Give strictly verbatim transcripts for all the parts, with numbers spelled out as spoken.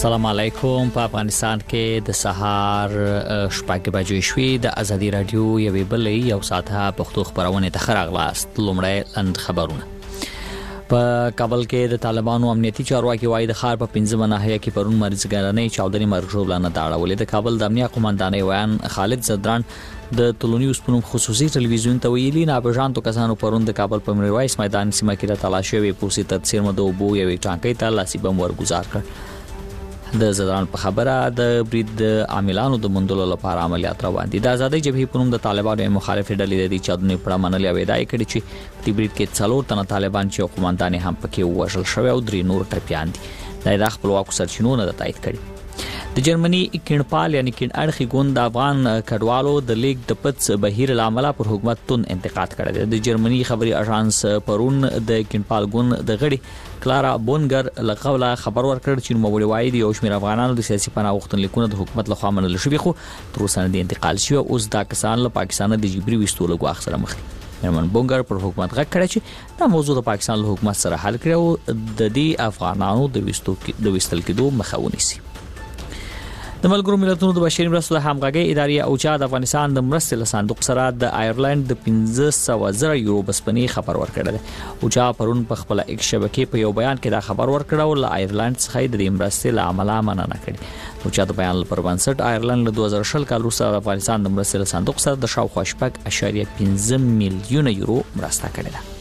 السلام علیکم. په افغانستان کې د سهار شپږ بجې شوې. د ازادي رادیو یوې بلې یو ساعته پښتو خبرونه ته خراغلاست. لومړی اند خبرونه. په کابل کې د طالبانو امنیتي چارواکي وايي د ښار په پنځمه ناحیه کې پرون مریضګرانې چاودنې مرجوبلانه داړولې. د کابل د امنیه قومندانۍ ویان خالد زدران د تلونیوس په خصوصي ټلویزیون ته ویلي نابجانتو کسانو پرون د کابل په میرویس میدان سیمه کې د تلاشي وی پوسي تدسیر مده وبو یوې ټانکۍ ته لاسي بم ورګزار کړ. د زدران په خبره د برید عاملانو د مندلو لپاره عملیات روان دي. د آزادۍ جبهې په نوم د طالبانو مخالفې ډلې د چادنې په منلې او ادعای کړي چې په برید کې څلور تنه طالبان چې حکومتان هم پکې وژل شوی او درې نور ټپيان دي. د خپلواکو سرچینو نه تایید کړي. د جرمني کینپال یعنی کین اړخي ګوند د افغان کډوالو د لیگ د پڅ بهیر العمله پر حکومت تون انتقاد کړی دی. د جرمني خبري اژانس پرون د کینپال ګوند د غړي کلارا بونګر لغوله خبر ورکړ چې نوموړي وایي د یو شمېر افغانانو د سیاسي پناه غوښتنلیکونه د حکومت لخوا منل شوي خو تر اوسه نه انتقال شوی. اوس دا کسان له پاکستان د جبري وستو له غواخ سره مخ دي. مرمن بونګر پر حکومت غږ کړی چې دا موضوع د پاکستان له حکومت سره حل کړي او د دې افغانانو د وستو د وستل کېدو مخه ونیسي. د ملګرو ملتونو د بشري مرستو د همغږي ادارې اوچا د افغانستان د مرستې له صندوق سره د آیرلند د پنځه سوه زره یورو بسپنی خبر ورکړل. اوچا پرون په خپل ایک شبکې په یو بیان کې دا خبر ورکړ او له آیرلند څخه د مرستې له عمله مننه کړې. اوچا د بیان پر بنسټ آیرلند له دوه زره شل کال وروسته د افغانستان د مرستې له صندوق سره د شاوخوا شپږ اعشاریه پنځه میلیونه یورو مرسته کړې ده.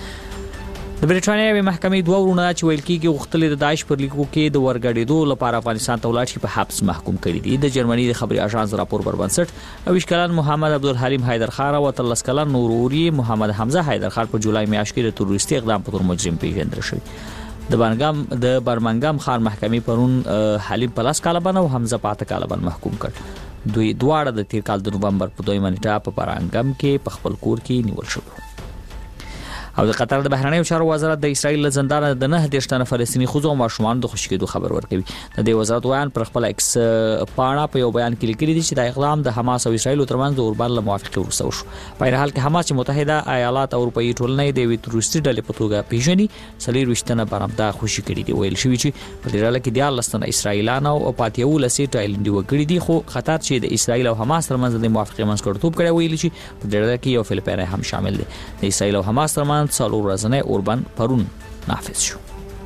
د بریټانیا محکمې دوه ورونه چې ویل کېږي غوښتل د داعش پر لیکو کې د ورګړېدو لپاره افغانستان ته ولاړ شي په حبس محکوم کړي دي. د جرمني د خبري اژانس راپور پر بنسټ او اشکالان محمد عبدالحلیم حیدرخان او تلس کلن نوروري محمد حمزه حیدرخان په جولای میاشت کې د تروریستي اقدام په تور مجرم پیژندل شوی. د برمنګام د برمنګام ښار محکمې پرون حلیم پلاس کالبن او حمزه پاته کالبن محکوم کړ. دوی دواړه د تیر کال د نومبر په دویمه نیټه په برمنګام کې په خپل کور کې نیول شوی. او د قطر د بهرنیو چارو وزارت د اسرایل له زندان د نه دیرش تنه فلسطینی ښځو او ماشومان د خوشی کېدو خبر ورکوي. د دې وزارت ویان پر خپل ایکس پاڼه په یو بیان کې لیکلي دي چې د اقدام د حماس او اسرایل ترمنځ د اوربان له موافقه وروسته وشو. په هر حال کې حماس چې متحده ایالات او اروپאי ټولنې د وی تروریستي ډلې په توګه پیژني څلور وشتنه برمدا خوشی کړي دي. ویل شوی چې په دې ډله کې د لستنه اسرایلان او پاتیو لسی ټایلند وګړي دي خو خطر چې د اسرایل او حماس ترمنځ د موافقه منځګړیتوب کړي. ویل چې په دې ډله کې یو فلپین هم شامل دي. د اسرایل او حماس ترمنځ څلور ورځې اوربان پرون نافذ شو.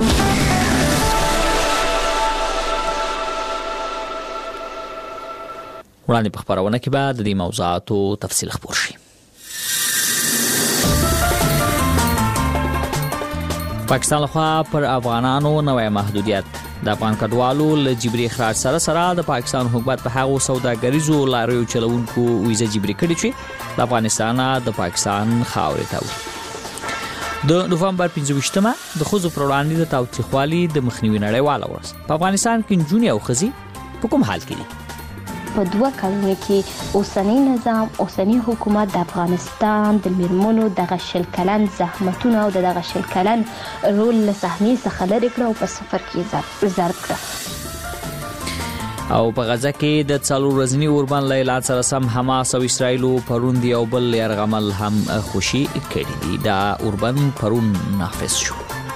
وړاندې په خبرونه کې بعد د موضوعاتو تفصیل خبر شي. پاکستان لخوا پر افغانانو نوې محدودیت. د افغان کډوالو له جبري اخراج سره سره د پاکستان حکومت په هغه سوداګریزو لاریو چلوونکو ویزه جبري کړې چې د افغانستان د پاکستان خاورې ته وي. د نوفمبر پنځه ویشتمه د خوځو پر وړاندې د تاوتریخوالي د مخنیوي نړیواله ورځ. په افغانستان کې نجونې او ښځې په کوم حال کې دي؟ په دوه کلونو کې اوسنی نظام اوسنی حکومت د افغانستان د میرمنو دغه شل کلن زحمتونه او دغه شل کلن رول له صحنې څخه لرې کړ او په صفر کې ضرب کړ. او په غزه کې د څلور ورځني اوربان له اعلان سره سم حماس او اسرایل پرون دی او بل يرغمل هم خوشي کړي دي. دا اوربان پرون نافذ شو.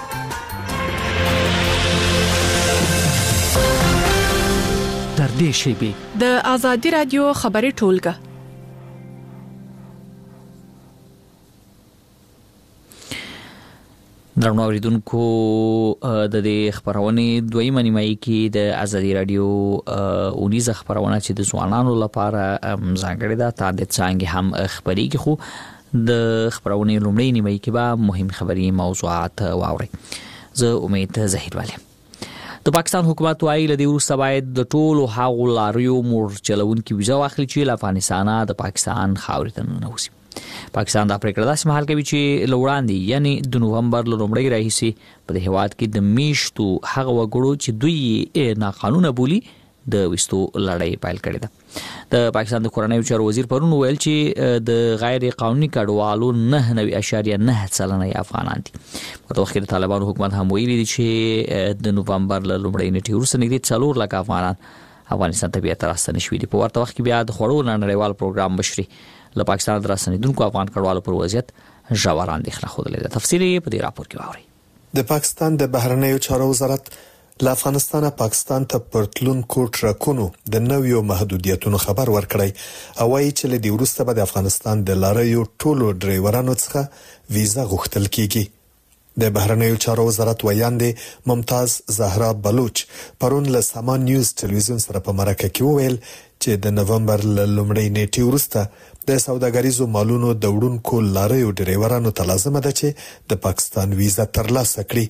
در دې شی د ازادي رادیو خبري ټولګه. درنو اوریدونکو د دې خبرونه دویمه نیمایي کې د ازادي رادیو اونیزه خبرونه چې د ځوانانو لپاره ځانګړې ده تا د څنګه هم خبري کې خو د خبرونه لومړی نیمایي کې به مهم خبري موضوعات واوري. زه امید زهیر والی. د پاکستان حکومت وايي له دې وروسته باید د ټولو هغو لاریو مور چلوونکو ویزه واخلي چې له افغانستان د پاکستان خاورې ته ننوځي. پاکستان دا پریکړه داسې مهال کوي چې لوړاندې یعنی د نوومبر لومړۍ راهیسي په دې هواد کې د میشتو هغه وګړو چې دوی ناقانونه بولي د وستو لړۍ پیل کړې ده. د پاکستان د کورنیو چارو وزیر پرون ویل چې د غیر قانوني کډوالو نه نوي اشاریه نه سلنه افغانان دي. په توګه د طالبانو حکومت هم ویلي دي چې د نوومبر لومړۍ نیټې وروسته نږدې څلور لک افغانان افغانستان ته بیا راستنه شوي دي. په ورته وخت کې بیا د خوړو نړیوال پروګرام بشري له پاکستان دراسنیدونکو افغان کډوالو پر وضعیت ژور اندېښنه خوده. تفصیلی په دې راپور کې واوري. د پاکستان د بهرنیو چارو وزارت له افغانستانه پاکستان ته پرتلونکو ټرکونو د نویو محدودیتونو خبر ورکړی او وايي چې له دې وروسته به د افغانستان د لاریو ټولو ډرایورانو څخه ویزا غوښتل کیږي. د بهرنیو چارو وزارت ویاندې ممتاز زهرا بلوچ پرون له سامان نیوز ټلویزیون سره په مرکه کې وویل چې د نومبر له لومړۍ نیټې وروسته د سوداګریزو مالونو د وړونکو لاریو ډرایورانو ته لازمه ده چې د پاکستان ویزا ترلاسه کړي.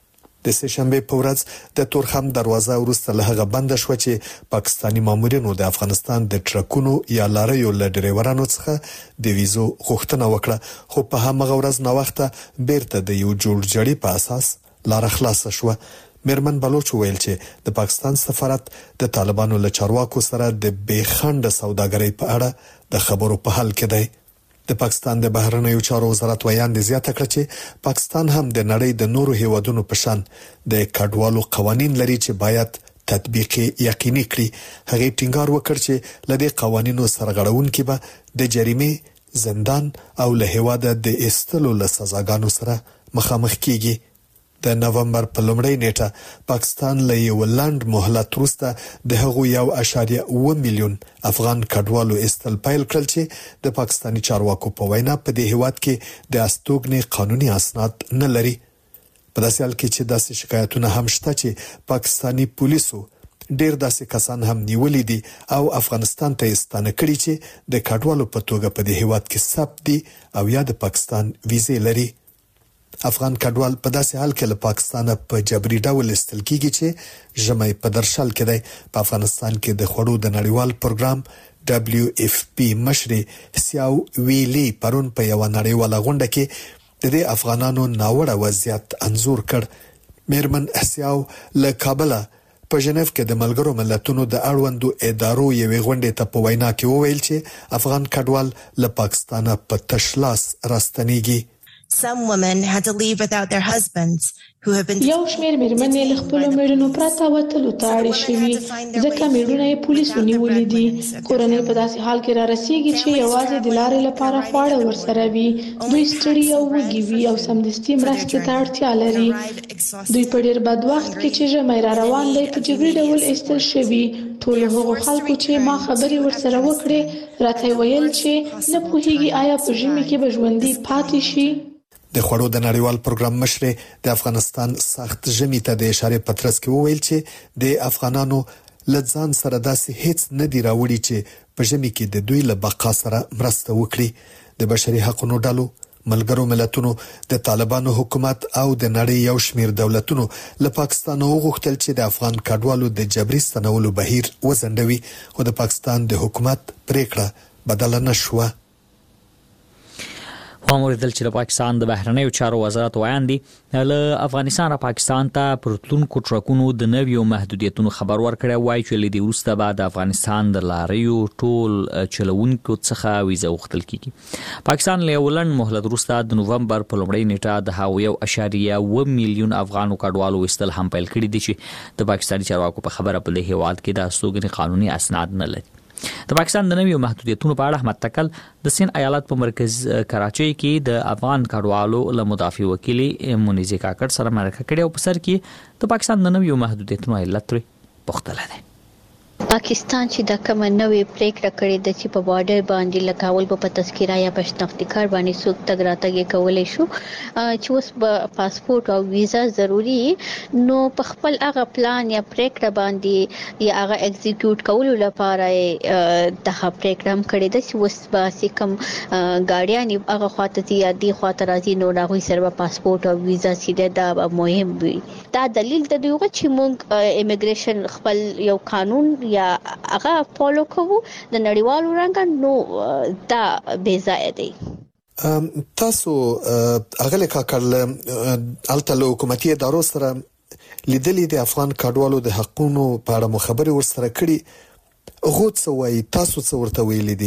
د سه شنبه په ورځ د تورخم دروازه وروسته له هغه بند شو چې پاکستانی مامورینو د افغانستان د ټرکونو یا لاریو له ډرایورانو څخه د ویزو غوښتنه وکړه، خو په همغه ورځ نو وخته بیرته د یو جوړجاړي په اساس لار خلاص شو. میرمن بلوچ ویل چې د پاکستان سفارت د طالبانو له چارواکو سره د بیخنډ سوداګرۍ په اړه د خبرو په حال کې دی. د پاکستان د بهرنیو چارو وزارت ویاند زیاته کړ چې پاکستان هم د نړۍ د نورو هیوادونو په شان د کډوالو قوانين لري چې باید تطبیق یقیني کړي. هغه ټینګار وکړ چې لدې قوانینو سرغړونکي به د جریمه، زندان او له هیواده د استلو له سزاګانو سره مخامخ کیږي. د نومبر په لومړۍ نیټه پاکستان له یو لنډ مهلت وروسته د هغو یو اشاریه اوه میلیون افغان کډوالو استل پیل کړل چې د پاکستانی چارواکو په وینا په دې هیواد کې د استوګنې قانوني اسناد نه لري. په داسې حال کې چې داسې شکایتونه هم شته چې پاکستانی پولیسو ډیر داسې کسان هم نیولې دي او افغانستان ته ستانه کړي چې د کډوالو په توګه په دې هیواد کې ثبت دي او یا د پاکستان ویزې لري. افغان کډوال په داسې حال کې له پاکستانه په جبري ډول استل کیږي چې ژمي په درشل کې دی. په افغانستان کې د خوړو د نړیوال پروګرام دبليو اف پی مشر سیاو ویلی پرون په یو نړیواله غونډه کې د دې افغانانو ناوړه وضعیت انزور کړ. میرمن سیاو له کابل په ژنیف کې د ملګرو ملتونو د اړوندو ادارو یوې غونډې ته په وینا کې وویل چې افغان کډوال له پاکستانه په تشلاس راستنیږي. Some women had to leave without their husbands who have been یو شمېر میرمنې له خپلو میړونو پرته وتلو ته اړې شوي ځکه میړونه یې پولیسو نیولي دي. کورنۍ په داسې حال کې را رسېږي چې یوازې د لارې لپاره خواړه ورسره وي. دوی ستړي او وږي وي او سمدستي مرستې ته اړتیا لري. دوی په ډېر بد وخت کې چې ژمی را روان دی په جبري ډول ایستل شوي. ټولو هغو خلکو چې ما خبرې ورسره وکړې راته ویل چې نه پوهېږي آیا په ژمي کې به ژوندي پاتې شي. د خوړو د نړیوال پروګرام مشر د افغانستان سخت ژمي ته د اشاره پترس کې وویل چې د افغانانو لځان سره داسې هیڅ نه دی راوړي چې په ژمي کې د دوی له بقا سره مرسته وکړي. د بشري حقوقو ډلو، ملګرو ملتونو، د طالبانو حکومت او د نړۍ یو شمېر دولتونو له پاکستان وغوښتل چې د افغان کډوالو د جبري ستنولو بهیر وزندوي، خو د پاکستان د حکومت پریکړه بدله نشوه. واموردل چې د پاکستان د بهرنیو چارو وزارت ویاندې له افغانستان را پاکستان ته پرتلونکو ټرکونو د نویو محدودیتونو خبر ورکړی وایي چې لدی وروسته بعد افغانستان د لاریو ټول چلوونکو څخه ویزا غوښتل کیږي. پاکستان له ولن مهلت وروسته د نومبر په لومړۍ نیټه د هاو یو اشاریه اوه میلیون افغانو کډوالو وستل هم پیل کړی دي چې د پاکستاني چارواکو په خبره په هیواد کې د استوګنې قانوني اسناد نه لري. د پاکستان د نویو محدودیتونو په اړه احمد تکل د سین ایالت په مرکز کراچۍ کې د افغان کډوالو له مدافع وکیل مونیزه کاکړ سره مرکه کړې او په سر کې د پاکستان د نویو محدودیتونو علت لري پختله ده. پاکستان چې د کوم نوې پریکړه کړې د چې په بارډر باندې لګاول په تذکره یا په شناختی کارت باندې څوک تګ راتګ کولای شو چې اوس په پاسپورت او ویزا ضروری نو په خپل هغه پلان یا پریکړه باندې یا هغه ایگزیکیوټ کولو لپاره د پریکړه هم کړې ده چې اوس به کوم ګاډیان هغه خاطر یا دی خاطر راځي نو راغوي سره پاسپورت او ویزا سیده دا مهم وي. دا دلیل د دوی چې موږ امیګریشن خپل یو قانون یا هغه فالو کوو د نړیوالو رنګ نو دا بے ځای دی. تاسو هغه کاکل الته له حکومتي ادارو سره لیدلې د افغان کډوالو د حقوقو په اړه مخابره ورسره کړي، هغه څه وایي، تاسو څه ورته ویلي دي؟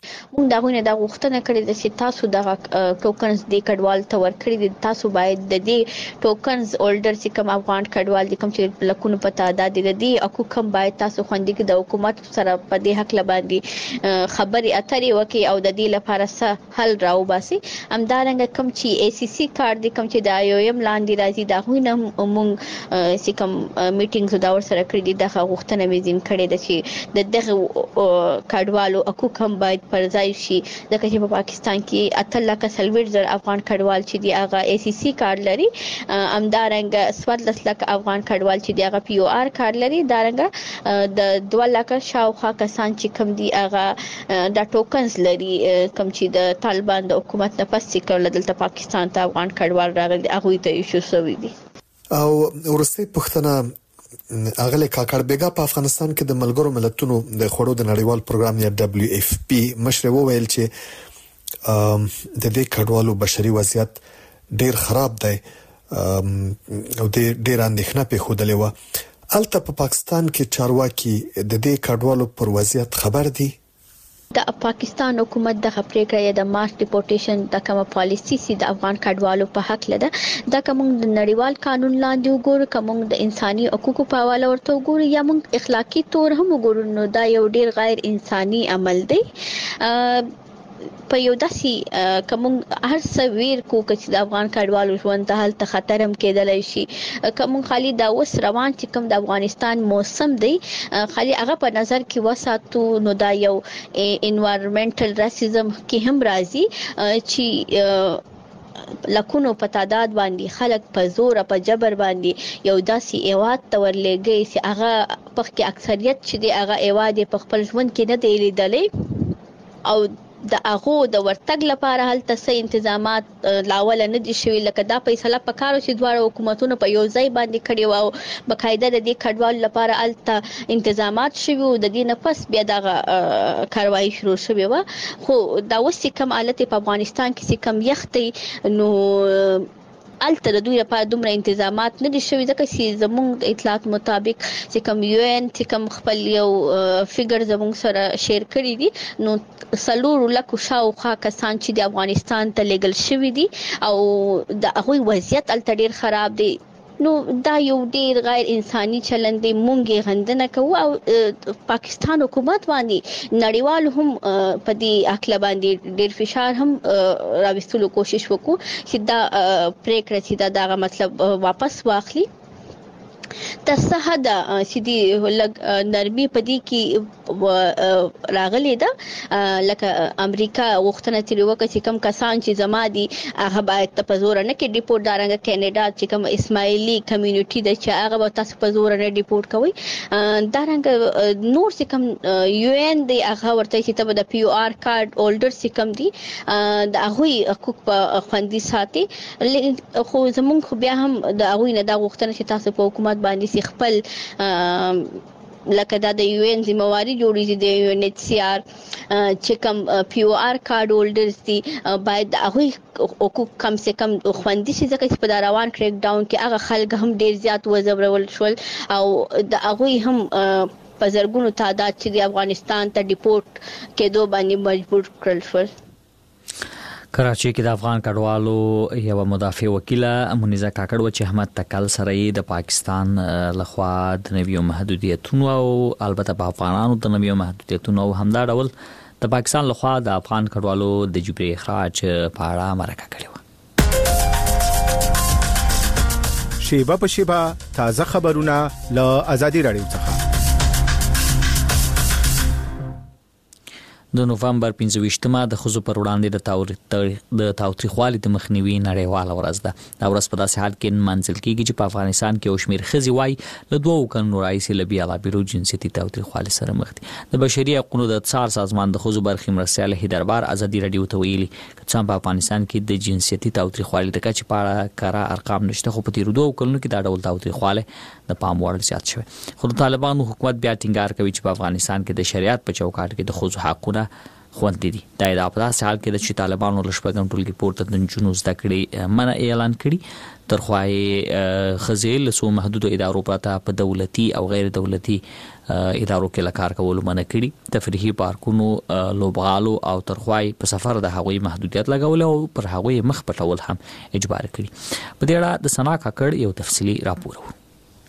موږ دا غوښنه دا غوښتنه کړې ده چې تاسو د ټوکنز د کډوال ته ورکړي دي تاسو باید د دې ټوکنز هولډر چې کوم افغان کډوال دي کوم چې لکونو په تعداد دي د دې اكو کوم باید تاسو خوندې کې د حکومت سره په دې حق لباندې خبري اترې وکي او د دې لپاره څه حل راو باسي همدارنګه کوم چې اي سي سي کارت دي کوم چې د آی او ایم لاندې راځي دا غوښنه موږ چې کوم میټینګز دا ور سره کړې دي د غوښتنه مې زین کړې ده چې د دغه کډوالو اكو کوم باید پر ځای شي ځکه چې په پاکستان کې اته لک سلویر زر افغان کډوال چې دی هغه اي سي سي کارت لري امدارنګ سوالس لک افغان کډوال چې دی هغه پی او آر کارت لري دارنګ د دوه لک شاوخوا کسان چې کم دی هغه د ټوکنز لري کم چې د طالبان د حکومت نه پس چې کول دلته پاکستان ته افغان کډوال راغلي هغه ته ایشو شوی دي او ورسته پښتنه اغله کاکړ بیګا په افغانستان کې د ملګرو ملتونو د خوړو د نړیوال پروګرام یا دبليو اف پی مشر وویل چې د دې کډوالو بشري وضعیت ډیر خراب دی او د ډیر اندېښنه په خوده لیوه الته په پاکستان کې چارواکي د دې کډوالو پر وضعیت خبر دي د پاکستان حکومت د خبرېګړې یا د ماس ډیپورټیشن د کومه پالیسی سي د افغان کډوالو په حق لده دا کوم د نړیوال قانون لاندې وګورو کوم د انساني حقوقو په حواله ورته وګورو یا موږ اخلاقی تور هم وګورو نو دا یو ډیر غیر انساني عمل دی په یو داسې کوم هر څه ویر کو چې د افغان کډوالو ژوند ته حالت خطر هم کېدلای شي کوم خالي دا وس روان چې کوم د افغانستان موسم دی خالي هغه په نظر کې وساتو نو دا یو انوایرنمنټل راسیزم کې هم راځي چې لکونو په تعداد باندې خلک په زور په جبر باندې یو داسې ایواد تور لګي چې هغه په کې اکثریت چې دی هغه ایواد په خپل ژوند کې نه دی لیدلې او د هغه د ورتګ لپاره هلته سې تنظیمات لاول نه دي شوی لکه دا فیصله پکارو چې دواړه حکومتونو په یو ځای باندې کړی و او بقاعده د دې کډوال لپاره هلته تنظیمات شوی او د دې نفس بیا د کاروایی شروع شوی و خو دا وسې کم حالت په افغانستان کې کم یختي نو الته د دوی لپاره دومره تنظیمات نه دي شوی ځکه چې زموږ اطلاعات مطابق چې کوم یو ان چې کوم خپل یو فګر زموږ سره شیر کړی دي نو سلور لکه شاوخوا کسان چې د افغانستان ته لګل شوی دي او د هغوی وضعیت الته ډیر خراب دی نو دا یو ډیر غیر انساني چلند دی مونږه غندنه کوو او پاکستان حکومت باندې نړیوال هم په دې اکل باندې ډیر فشار هم راوستلو کوشش وکړو چې دا پریکړه چې دا مطلب واپس واخلي تر څه حد چې دی لګ نرمي پدې کې راغلي ده لکه امریکا وختونه تیر وکړي چې کم کسان چې زما دي هغه باید په زور نه کې ډیپورټ دارنګ کینیډا چې کم اسماعیلی کمیونټي د چې هغه به تاسو په زور نه ډیپورټ کوي دارنګ نور چې کم یو ان دی هغه ورته چې ته د پی او آر کارت هولډر چې کم دي د هغه حقوق په خوندي ساتي خو زمونږ بیا هم د هغه نه دا وختونه چې تاسو په حکومت باندې سي خپل لکه دا د یو ان ذمہواری جوړیږي د یو ان ایچ سی آر چې کوم پی او آر کارت هولډرز دي باید هغه حقوق کم سے کم خوندي شي ځکه چې په روان کریک ډاون کې هغه خلک هم ډیر زیات وزبرول شول او د هغه هم په زرګونو تعداد چې د افغانستان ته ډیپورټ کېدو باندې مجبور کړل شول کراچي کې د افغان کډوالو یو مدافع وکیله منیزه کاکړ و چې احمد تکل سره د پاکستان لخوا د نویو محدودیتونو او البته په افغانانو د نویو محدودیتونو همدا ډول د پاکستان لخوا د افغان کډوالو د جبري اخراج په اړه مرکه کړې و شیبه په شیبه تازه خبرونه له آزادي رادیو څخه د نوفمبر پنځه ویشتمه د خزو پر وړاندې د د تاوتریخوالي د مخنیوي نړیواله ورځ ده دا ورځ په داسې حال کې منځل کیږي چې په افغانستان کې او شمیر خزي وای له دوه کلونو راځي له بیا لا بیرو جنسيتي تاوتریخوالي سره مخ دي د بشري حقوقو د څار سازمان د خزو برخې مرستيال هیدربار ازادي رادیو ته ویلي چې په افغانستان کې د جنسيتي تاوتریخوالي د کچ په اړه کارا ارقام نشته خو په تیر دوه کلونو کې دا ډول تاوتریخوالي د پام وړ زیات شوی خو طالبانو حکومت بیا ټینګار کوي چې په افغانستان کې د شریعت په چوکاټ کې د خزو حقوقونه خوندې دي. دا د په حال کې چې طالبانو له شپږم ټولګي پورته د نجونو زده کړې منع اعلان کړي، ترخوای خزیل سو محدود ادارو پرته په دولتي او غیر دولتي ادارو کې لکار کول منع کړي، تفریحي پارکونو، لوبغالو او ترخوای په سفر د هغوی محدودیت لګول او پر هغوی مخ پټول هم اجبار کړي. په دې اړه د سنا کاکړ یو تفصیلی راپور و.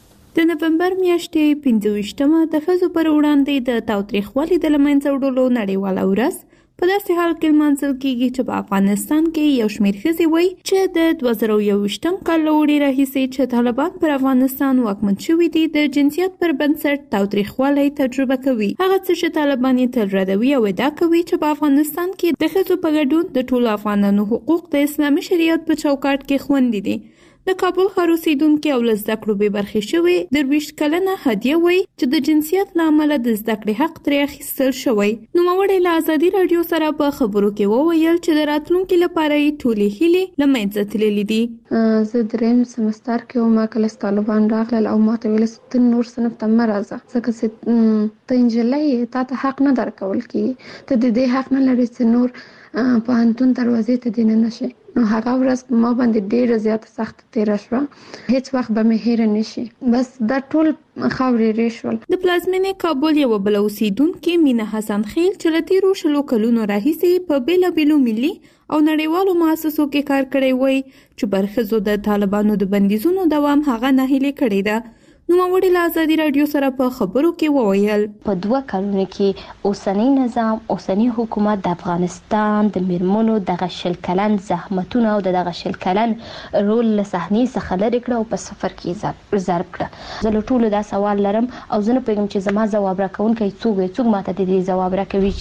د نومبر میاشتې پنځه ویشتمه د ښځو پر وړاندې د تاوتریخوالي د له منځه وړلو نړیواله ورځ په داسې حال کې لمانځل کېږي چې په افغانستان کې یو شمېر ښځې وایي چې د دوه زره یوویشتم کال له وړي راهیسې چې طالبان پر افغانستان واکمن شوي دي د جنسیت پر بنسټ تاوتریخوالی تجربه کوي. هغه څه چې طالبان یې تل ردوي او ادعا کوي چې په افغانستان کې د ښځو په ګډون د ټولو افغانانو حقوق د اسلامي شریعت په چوکاټ کې خوندي دي. د کابل ښار اوسیدونکي او له زده کړو بې برخې شوې درویشت کلنه هدیه وایي چې د جنسیت له امله د زده کړې حق ترې اخیستل شوی. نوموړې له ازادي راډیو سره په خبرو کې وویل چې د راتلونکي لپاره یې ټولې هیلې له منځه تللې دي. زه دریم سمستر کې وم کله چې طالبان راغلل او ما ته ویل ته نور صنف ته مه راځه ځکه چې ته نجلۍ تا ته حق نه درکول کېږي، ته د دې حق نه لرې چې نور پوهنتون دروازې ته دې نه شي. نو هغه ورځ ما باندې ډیره زیاته سخت تیره شوه، هیڅ وخت به مې هېره نشي. بس دا ټول خاورې ری شول. د پلازمینې کابل یو بل اوسیدونکې مینا حسن خیل چې له تیرو شلو کلونو راهیسې په بیلابیلو ملي او نړیوالو مؤسسو کې کار کړی وای چې پر ښځو د طالبانو د بندیزونو دوام هغه ناهیلې کړی ده. نوموړي له ازادي راډیو سره په خبرو کې وویل په دوه کلونو کې اوسنی نظام اوسنی حکومت د افغانستان د میرمنو دغه شل کلن زحمتونه او دغه شل کلن رول له صحنې څخه لرې کړ او په سفر کې ضرب کړ. زه له ټولو دا سوال لرم او زه نه پوهیږم چې زما ځواب راکوونکی څوک دی، څوک ماته د دې ځواب راکوي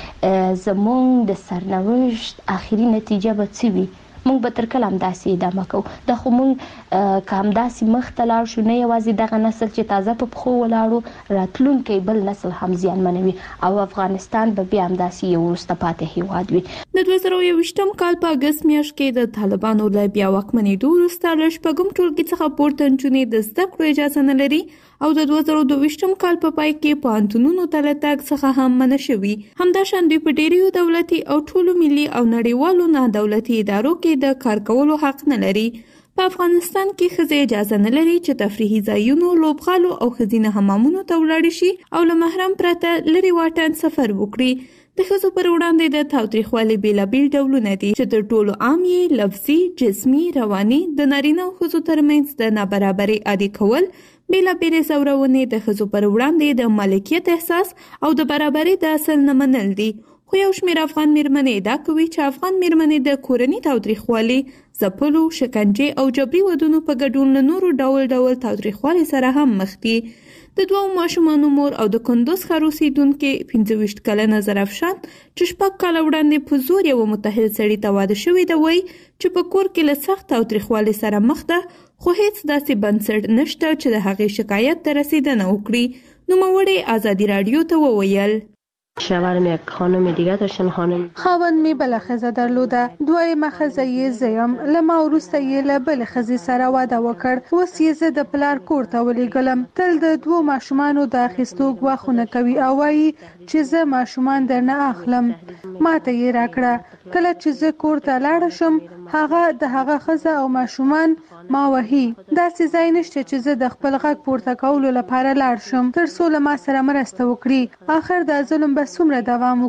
چې زموږ د سرنوشت اخري نتیجه به څه وي. موږ به تر کله همداسې ادامه کوو؟ دا خو موږ که همداسې مخته لاړ شو، نه یوازې دغه نسل چې تازه په پښو ولاړو، راتلونکی بل نسل هم زیانمنوي او افغانستان به بیا همداسې یو وروسته پاتې هیواد وي. د دوه زره یوویشتم کال په اګست میاشت کې د طالبانو له بیا واکمنېدو وروسته له شپږم ټولګي څخه پورته نجونې د زده کړو اجازه نه لري او د دوه زره دوه ویشتم کال په پای کې پوهنتونونو ته له تګ څخه هم منع شوي. همداشان دوی په ډېریو دولتي او ټولو ملي او نړیوالو نه دولتي ادارو کې د کار کولو حق نه لري. په افغانستان کې ښځې اجازه نه لري چې تفریحي ځایونو، لوبغالو او ښځینه حمامونو ته ولاړې شي او له محرم پرته لرې واټن سفر وکړي. د ښځو پر وړاندې د تاوتریخوالي بېلابېل ډولونه دي چې تر ټولو عام یې لفظي، جسمي، رواني، د نارینه او ښځو ترمنځ د نابرابرۍ عادي کول، بېلابېلې ځورونې، د ښځو پر وړاندې د مالکیت احساس او د برابرۍ د اصل نه منل دي. خو یو شمېر افغان میرمنې ادعا کوي چې افغان میرمنې د کورني تاوتریخوالي، ځپلو، شکنجې او جبري ودونو په ګډون له نورو ډول ډول تاوتریخوالي سره هم مخ دي. د دوو ماشومانو مور او د کندوز ښار اوسیدونکې پنځه ویشت کلنه زرافشان چې شپږ کاله وړاندې په زور یوه متحد سړي ته واده شوې ده وایي چې په کور کې له سخت تاوتریخوالي سره مخ ده، خو هیڅ داسې بنسټ نشته چې د هغې شکایت ته رسیدنه وکړي. نوموړې ازادي راډیو ته وویل شوهرم یک خانم دیگه داشتن، خانم خاوند می بل خزه درلوده، دویمه خزه یې زیم لما وروسته یې له بل خزې سره واده وکړ. اوس یې زه د پلار کور ته ولیږلم. تل د دوو ماشومانو د اخیستو ګواښونه کوي او وایي چې زه ماشومان درنه اخلم. ماته یې راکړه. کله چې زه کور ته لاړه شم هغه د هغه ښځه او ماشومان ما وهي. داسې ځای نشته چې زه د خپل غږ پورته کولو لپاره لاړ شم تر څو له ما سره مرسته وکړي. آخر دا ظلم به څومره دوام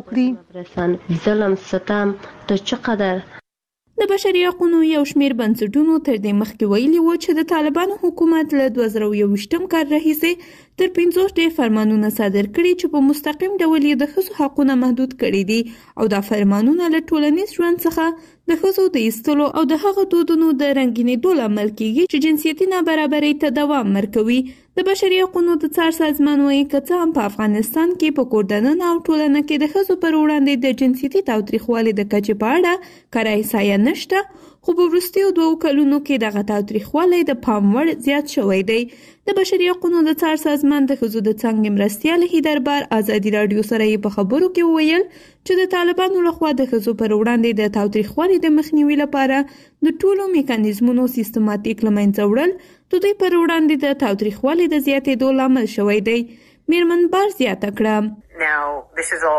وکړي؟ ظلم ستم ته چقدر؟ د بشري حقوقو یو شمېر بنسټونو تر دې مخکې ویلي وو چې د طالبانو حکومت له دوه زره یوویشتم کال راهیسې تر پنځوس ډېر فرمانونه صادر کړي چې په مستقیم ډول یې د ښځو حقونه محدود کړي دي او دا فرمانونه له ټولنیز ژوند څخه د ښځو د ایستلو او د هغه دودونو د رنګینېدو لامل کیږي چې جنسیتي نابرابرۍ ته دوام ورکوي. د بشري حقوقو د څار سازمان وایي که څه هم په افغانستان کې په کور او ټولنه کې د ښځو پر وړاندې د جنسیتي تاوتریخوالي د کچې په اړه کره احصایه نشته، خو په وروستیو دوو کلونو کې دغه تاوتریخوالی د پام وړ زیات شوی دی. د بشري حقوقو د څار سازمان د ښځو د څانګې مرستیال هیدربار ازادي راډیو سره یې په خبرو کې وویل چې د طالبانو لخوا د ښځو پر وړاندې د تاوتریخوالي د مخنیوي لپاره د ټولو میکانیزمونو سیستماتیک له منځه وړل د دوی پر وړاندې د تاوتریخوالي د زیاتېدو لامل شوی دی. میرمن بار زیاته کړه. Now, this is all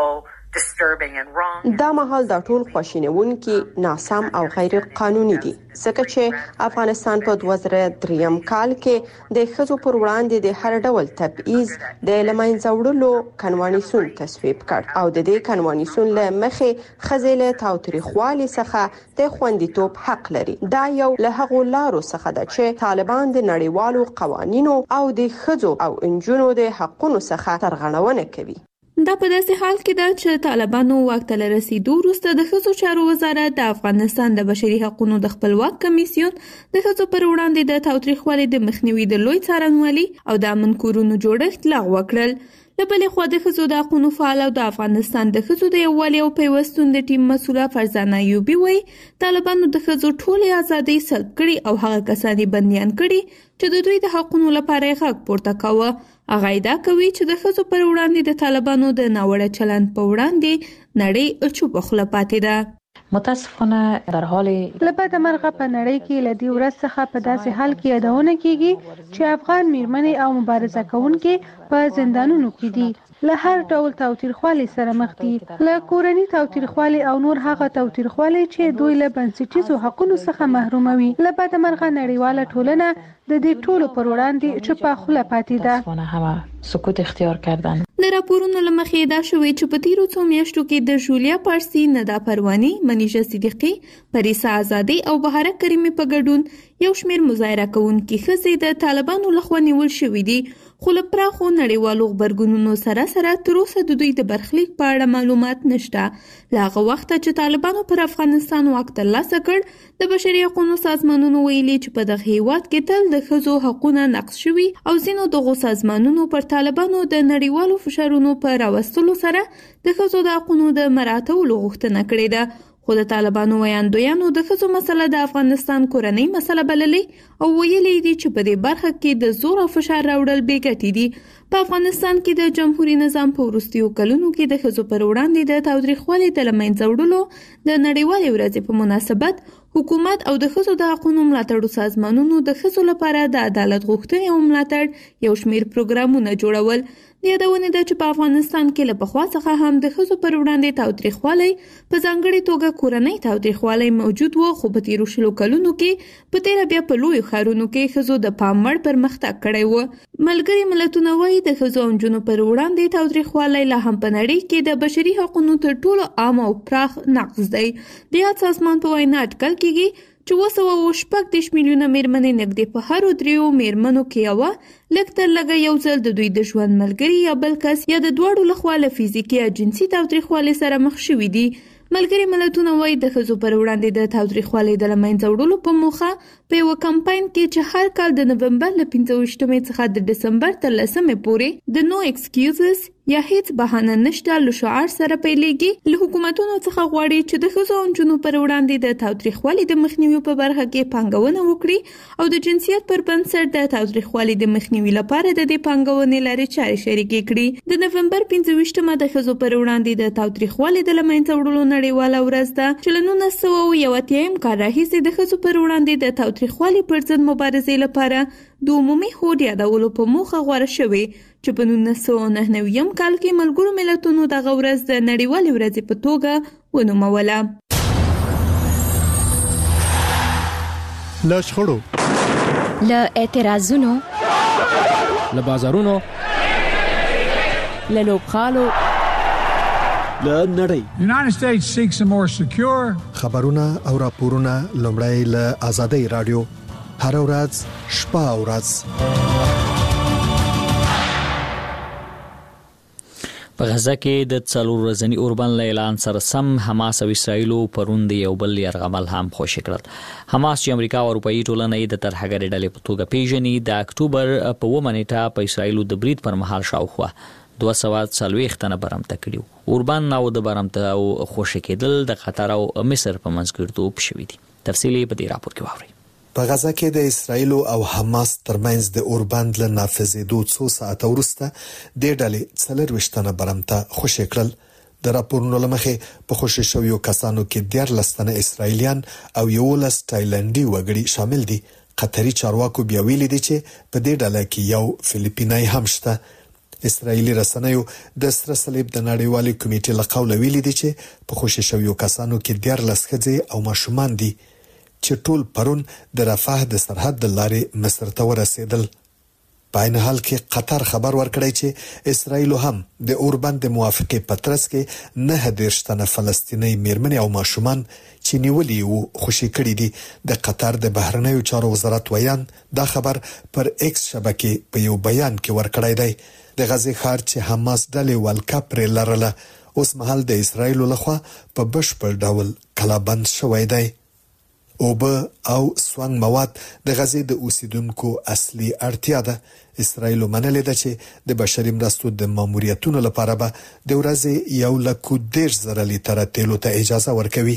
دا مهال د ټول خواشینونکي ناسم او غیر قانوني دي ځکه چې افغانستان په دوه زره درې کال کې د ښځو پر وړاندې د هر ډول تبعیض د لمنځه وړلو کنوانسیون تصویب کړ او د دې کنوانسیون له مخې ښځې له تاوتریخوالي څخه د خوندیتوب حق لري. دا یو له هغو لارو څخه ده چې طالبان د نړیوالو قوانینو او د ښځو او انجونو د حقونو څخه سرغړونه کوي. دا په داسې حال کې ده چې طالبانو واک ته رسیدو وروسته د ښځو چارو وزارت د افغانستان د بشري حقوقو د خپلواک کمیسیون د ښځو پر وړاندې د تاوتریخوالي د مخنیوي د لوی څارنوالي او د امن کورونو جوړښت لغوه کړل. له بلې خوا د ښځو د حقوقو فعال او د افغانستان د ښځو د یووالي او پیوستون د ټیم مسؤله فرزانه ایوبي وایي طالبانو د ښځو ټولې ازادۍ سلب کړي او هغه کسان یې بندیان کړي چې د دوی د حقوقو لپاره یې غږ پورته کاوه. هغه ادعا کوي چې د ښځو پر وړاندې د طالبانو د ناوړه چلند په وړاندې نړۍ چوپ خوله پاتې ده. متاسفانه در حال لبد مرغه په نړۍ کې لدی ورځ څخه په داسې حال کې یادونه کیږي چې افغان میرمنې او مبارزه کوونکي په زندانونو کې دي. له هر ډول تاوتریخوالي سره مخ دي، له کورنۍ تاوتریخوالي او نور هغه تاوتریخوالي چې دوی له بنسټیزو حقوقو څخه محروموي. له بد مرغه نړیواله ټولنه د دې ټولو پر وړاندې چوپه خوله پاتې ده. همه سکوت اختیار کردن. د راپورونو له مخې دا شوې چې په تیرو څو میاشتو کې د جولیا پارسي، ندا پرواني، منیژه صدیقي، پریسا آزادي او بهاره کریمي په ګډون یو شمېر مظاهره کوونکي ښځې د طالبانو لخوا نیول شوې دي. خو له پراخو نړیوالو غبرګونونو سره سره تر اوسه د دوی د برخلیک په اړه معلومات نشته. له هغه وخته چې طالبانو پر افغانستان واک ترلاسه کړ، د بشري حقوقو سازمانونو ویلي چې په دغه هیواد کې تل د ښځو حقونه نقض شوي او ځینو دغو سازمانونو پر طالبانو د نړیوالو فشارونو په راوستلو سره د ښځو د حقونو د مراعاتولو غوښتنه کړې ده. خو د طالبانو ویاندویانو د ښځو مسله د افغانستان کورنۍ مسله بللې او ویلي دي چې په دې برخه کې د زور او فشار راوړل بې ګټې دي. په افغانستان کې د جمهوریت نظام په وروستیو کلونو کې د ښځو پر وړاندې د تاوتریخوالي د له منځه وړلو د نړیوالې ورځې په مناسبت حکومت او د ښځو د حقوقو ملاتړو سازمانونو د ښځو لپاره د عدالت غوښتنې او ملاتړ یو شمېر پروګرامونه جوړول. د یادونې ده چې په افغانستان کې له پخوا څخه هم د ښځو پر وړاندې تاوتریخوالی په ځانګړې توګه کورنۍ تاوتریخوالی موجود و، خو په تیرو شلو کلونو کې په تیره بیا په لویو ښارونو کې ښځو د پام وړ پرمختګ کړی و. ملګري ملتونه وایي د ښځو او نجونو پر وړاندې تاوتریخوالی لا هم په نړۍ کې د بشري حقوقو تر ټولو عام او پراخ نقض دی. د یاد سازمان په وینا اټکل کیږي چې اوه سوه او شپږ دېرش میلیونه میرمنې نږدې په هرو دریو میرمنو کې یوه لږ تر لږه یو ځل د دوی د ژوند ملګري یا بل کس یا د دواړو لخوا له فزیکي یا جنسي تاوتریخوالي سره مخ شوي دي. ملګري ملتونه وایي د ښځو پر وړاندې د تاوتریخوالي د له منځه وړلو په موخه په یوه کمپاین کې چې هر کال د نومبر له پنځه ویشتمې څخه د ډسمبر تر لسمې پورې د نو ایکسکیوزز یا هیڅ بهانه نشته له شعار سره پیلېږي. له حکومتونو څخه غواړي چې د ښځو او نجونو پر وړاندې د تاوتریخوالي د مخنیوي په برخه کې پانګونه وکړي او د جنسیت پر بنسټ د تاوتریخوالي د مخنیوي لپاره د دې پانګونې لارې چارې شریکې کړي. د نومبر پنځه ویشتمه د ښځو پر وړاندې د تاوتریخوالي د له منځه وړلو نړیواله ورځ ده چې له نولس سوه او یو اتیایم کال راهیسې د ښځو پر وړاندې د تاوتریخوالي پر ضد مبارزې لپاره د عمومي هوډ یادولو په موخه غوره شوې چې په نولس سوه او نهه نوي کال کې ملګرو ملتونو دغه ورځ د نړیوالې ورځې په توګه ونوموله. له شخړو، له اعتراضونو، له بازارونو، له لوبغالو، له نړۍ. United States seeks a more secure. خبرونه او راپورونه لومړی له آزادۍ رادیو هر ورځ شپه او ورځ. په غزه کې د څلور ورځني اوربند له اعلان سره سم حماس او اسرائیل پرون د یو بل یرغمل هم خوشی کړل. حماس چې امریکا او اروپאי ټولنې د ترهګرۍ ډلې په توګه پیژني د اکتوبر په اوومه نیټه په اسرائیل د برید پر مهال شاوخوا دوه سوه څلوېښت تنه برمته کړي. اوربند او د برمته او خوشی کېدل د قطر او مصر په منځ کې ورته شوي دي. تفصیلی په دې راپور کې واورئ. په غزه کې د اسرایل او حماس ترمنځ د اوربند له نافذېدو څو ساعته وروسته د ډلې څلورویشت تنه برمته خوشی کړل. د راپورونو له مخې په خوشی شویو کسانو کې دیارلس تنه اسرایلیان او یولس تایلنډي وګړي شامل دي. قطري چارواکو بیا ویلي دي چې په دې ډله کې یو فلیپینای هم شته. اسرایلی رسنیو د سره صلیب د نړیوالې کمیټې له قوله ویلي دي چې په خوشي شویو کسانو کې دیارلس ښځې او ماشومان دي چې ټول پرون د رفح د سرحد د لارې مصر ته ورسېدل. په عین حال کې قطر خبر ورکړی چې اسرایل هم د اوربند د موافقې پترس کې نه دېرش تنه فلسطینی میرمنې او ماشومان چې نیولي وو خوشي کړي دي. د قطر د بهرنیو چارو وزارت ویان دا خبر پر ایکس شبکې په یو بیان کې ورکړی دی. د غزې ښار چې حماس ډلې ولکه پرې لرله اوس مهال د اسرایل لخوا په بشپړ ډول کلابند شوی دی. اوبه او سوانګ مواد د غزې د اوسیدونکو اصلي اړتیا ده. اسرایل منلې ده چې د بشري مرستو د ماموریتونو لپاره به د ورځې یو لک دېرش زره لیتره تیلو ته اجازه ورکوي.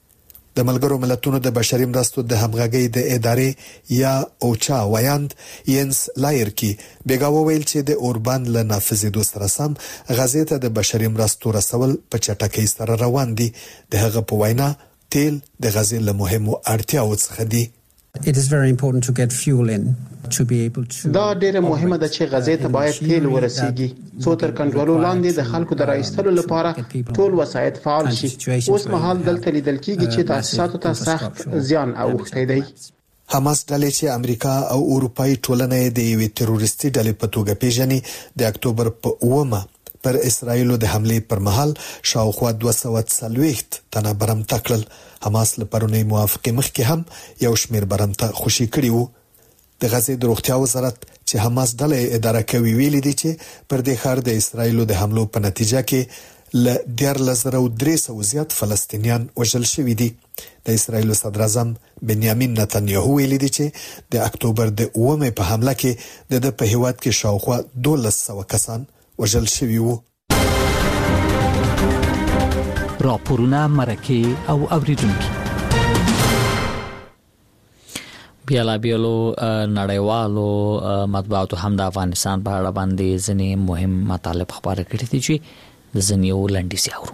د ملګرو ملتونو د بشري مرستو د همغږۍ د ادارې یا اوچا ویاند ینس لایرکی بیګا وویل چې د اوربان له نافذېدو سره سم غزې ته د بشري مرستو رسول په چټکۍ سره روان دي. د هغه په وینا تیل د غزې له مهمو اړتیاوو څخه دي. It is very important to get fuel in to be able to دا ډیره مهمه ده چې غزې ته باید تیل ورسیږي څو تر کنټرول لاندې د خلکو د راایستلو لپاره ټول وسایط فعال شي. اوس مهال دلته لیدل کیږي چې تاسیساتو ته سخت زیان اوښتی دی. حماس ډلې چې امریکا او اروپאי ټولنه د یوې تروریستي ډلې په توګه پیژني د اکتوبر په اومه پر اسرایل د حمله پر مهال شاوخوا دوه سوه څلوېښت تنه برمته کړل. حماس له پرونی موافقه مخکې هم یو شمیر برمته خوشي کړي وو. د غزې د روغتیا وزارت چې حماس ډلې اداره کوي ویلي دي چې پر دې ښار د اسرایل د حملو په نتیجه کې ل دیارلس زره او درې سوه زیات فلسطینیان وژل شوي دي. د اسرایل صدر اعظم بنیامین نتنیاهو ویلي دي چې د اکتوبر د اومه په حمله کې د په هیواد کې شاوخوا دولس سوه کسان وژل شوي وو. راپورونه مرکه او اوریدونکو بیالا بیالو نړیوالو مطبوعاتو هم د افغانستان په اړه باندې ځینې مهم مطالب خبره کړې دي چې ځینې ولندې سیاورو.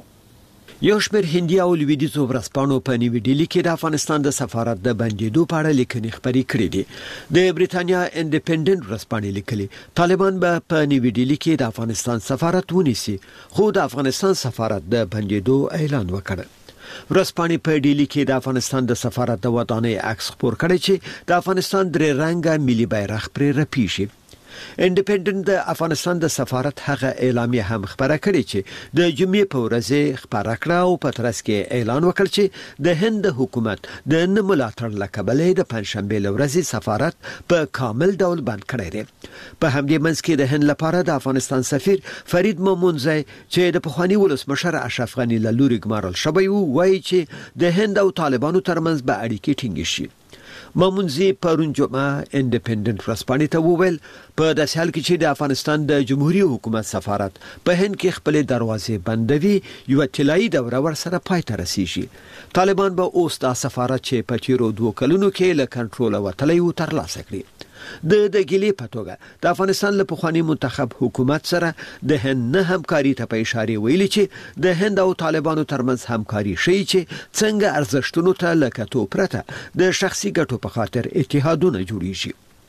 یو شمېر هندي او لویدیځو ورځپاڼو په نیوي ډیلي کې د افغانستان د سفارت د بندیدو په اړه لیکنې خپرې کړې دي. د بریټانیا انډیپندنت ورځپاڼې لیکلي طالبان به په نیوي ډیلي کې د افغانستان سفارت ونیسي، خو د افغانستان سفارت د بندیدو اعلان وکړ. ورځپاڼې په ډیلي کې د افغانستان د سفارت د ودانۍ عکس خپور کړی چې د افغانستان درې رنګه ملي بیرغ پرې رپیږي. انډیپندنت د افغانستان د سفارت هغه اعلامیه هم خبره کړې چې د جمعې په ورځ خبره کړه او په ترڅ کې اعلان وکړ چې د هند حکومت د نه ملاتړ لکبلې د پنځشنبه ورځې سفارت په کامل ډول بند کړی دی. په همدې منځ کې د هند لپاره د افغانستان سفیر فرید مومنزی چې د پخوانی ولسمشر اشرف غنی له لوري ګمارل شوی وو وایي چې د هند او طالبانو ترمنځ به اړیکې ټینګ شي. مامونزی پرون جمعه انډیپندنت ورځپاڼې ته وویل په داسې حال کې چې د افغانستان د جمهوریت حکومت سفارت په هند کې خپل دروازې بندوي یو طلایي دوره ورسره پای ته رسیږي. طالبان به اوس د سفارت چې په تیرو دوه کلونو کې له کنټرول وتلی و ترلاسه کړي. د د ګیلې په توګه د افغانستان له پخوانی منتخب حکومت سره د هند نه همکاري ته په اشاره ویلي چې د هند او طالبانو ترمنځ همکاري شي چې څنګه ارزښتونو ته لکټو پرته د شخصي ګټو په خاطر اتحادونه جوړیږي.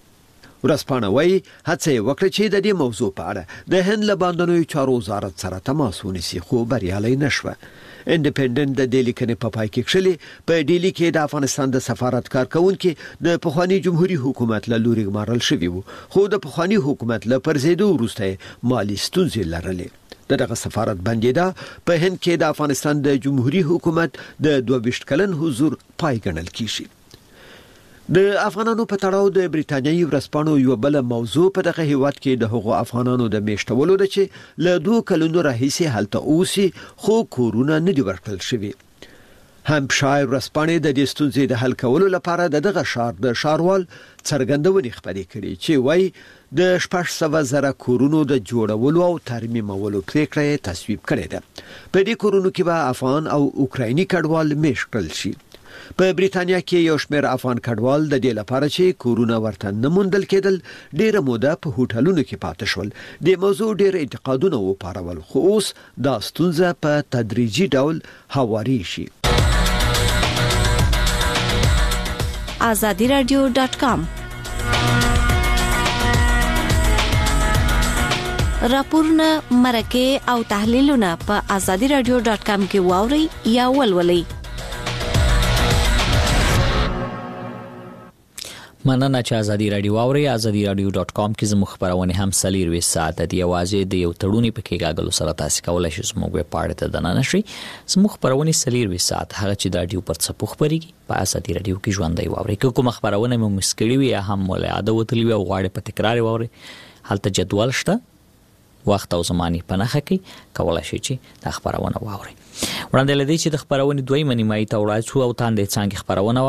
ورځپاڼه وايي هڅه وکړه چې د دې موضوع په اړه د هند له باندنیو چارو وزارت سره تماس ونیسي، خو بریالي نشوه. انډیپندنت د دې لیکنې په پای کې کښلي په ډیلی کې د افغانستان د سفارت کارکونکو د پخوانی جمهوریت حکومت له لوري ګمارل شوی وو، خو د پخوانی حکومت له پرځېدو وروسته مالی ستونزې لرلې. دغه سفارت بندیدا په هند کې د افغانستان د جمهوریت حکومت د دوه ویشت کلن حضور پای ګڼل کیږي. د افغانانو په تړاو د بریټانیایي ورځپاڼو یو بل موضوع په دغه هیواد کې د هغو افغانانو د میشتولو ده چې له دوه کلونو راهیسې هلته اوسي خو کورونه نه دي ورکړل شوي. همشایر ورځپاڼې د دې ستونزې د حل کولو لپاره دغه شهر د ښاروال څرګندونې خپرې کړي چې وایي د شپږ سوه زره کورونو د جوړولو او ترمیمولو پریکړه تصویب کړې ده. په دې کورونو کې به افغان او اوکرایني کډوال میشت کړل شي. په بریټانیا کې یو شمېر افغان کډوال د دې لپاره چې کورونه ورته نه موندل کېدل ډېره موده په هوټلونو کې پاتې شول. د موضوع ډېر انتقادونه وپارول، خو اوس دا ستونزه په تدریجي ډول هواري شي. azadi radio dot com راپورونه مرکه او تحلیلونه په azadi radio dot com کې واوري یا ولولئ. مننه چې ازادي رادیو اوري. azadi radio dot com کې زموږ خبرونه هم سلیر وې ساعت دی اوازې د یو تړونی په کې غاګلو سره تاسو کولای شئ زموږ په اړه ته دننه شئ. زموږ خبرونه سلیر وې ساعت هغه چې د رادیو پر څپو خبريږي په ازادي رادیو کې ژوندۍ واوري. کوم خبرونه مو مسکړی وي هم ولاده وتلی او غواړي په تکرار واوري حالت جدول شته وخت او زماني پنهخه کې کولای شئ چې د خبرونه واوري. وړاندې لدی چې د خبرونه دوی منی مای ته وړاندې او تاندې څنګه خبرونه